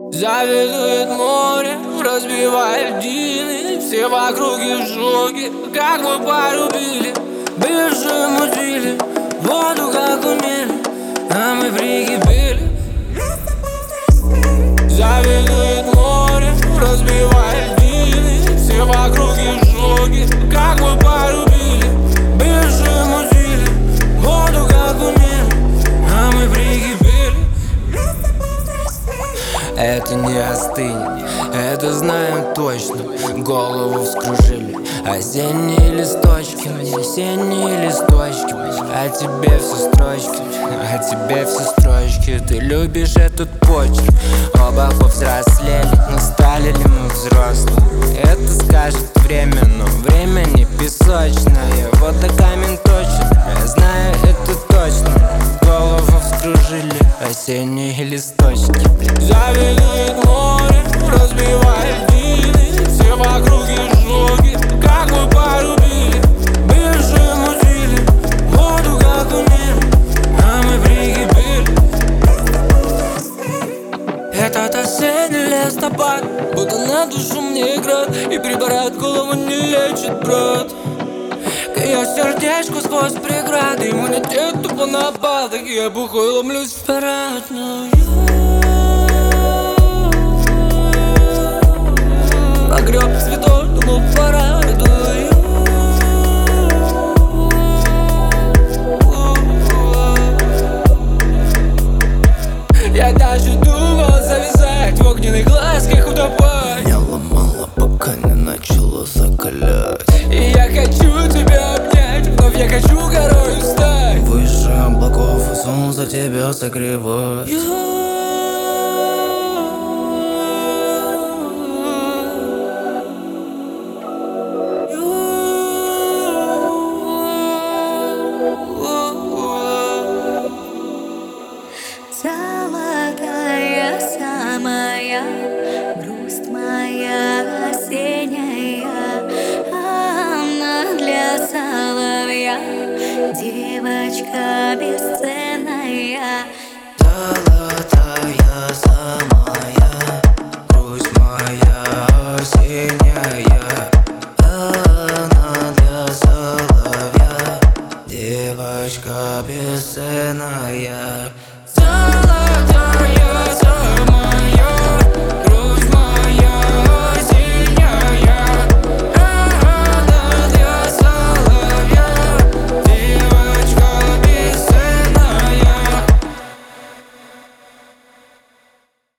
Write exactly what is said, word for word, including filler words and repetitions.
Завязует море, разбивает льдины. Все в округе в шоке, как мы порубили. Бывшие мутили, воду как умели, а мы прикипели. Завязует море, разбивает льдины. Все в округе в шоке, как мы порубили. Бывшие мутили, воду как умели, а мы прикипели. Это не остынет, это знаем точно. Голову вскружили осенние листочки, весенние листочки. А тебе все строчки, а тебе все строчки. Ты любишь этот почерк. Оба повзрослели, но стали ли мы взрослыми? Это скажет время, но время не песочное. Вот до камень точен, я знаю это точно. Голову вскружили осенние листочки. Завязует море, разбивает льдины. Все в округе жоги, как мы порубили. Бывшие мутили, воду как умели, а мы прикипели. Этот осенний листопад будто на душу мне играет, и приборает голову не лечит, брат. К ее сердечку сквозь преграды иммунитет тупо напал, так я бухой ломлюсь вперед. Но погреб цветов, думал, пора, иду я. Я даже думал завязать в огненных глазках утопать. Меня ломало, пока не начало закалять. И я хочу тебя обнять, вновь я хочу горою стать. Выше облаков и солнце тебя согревает. Золотая самая грусть моя осенняя, она для соловья, девочка без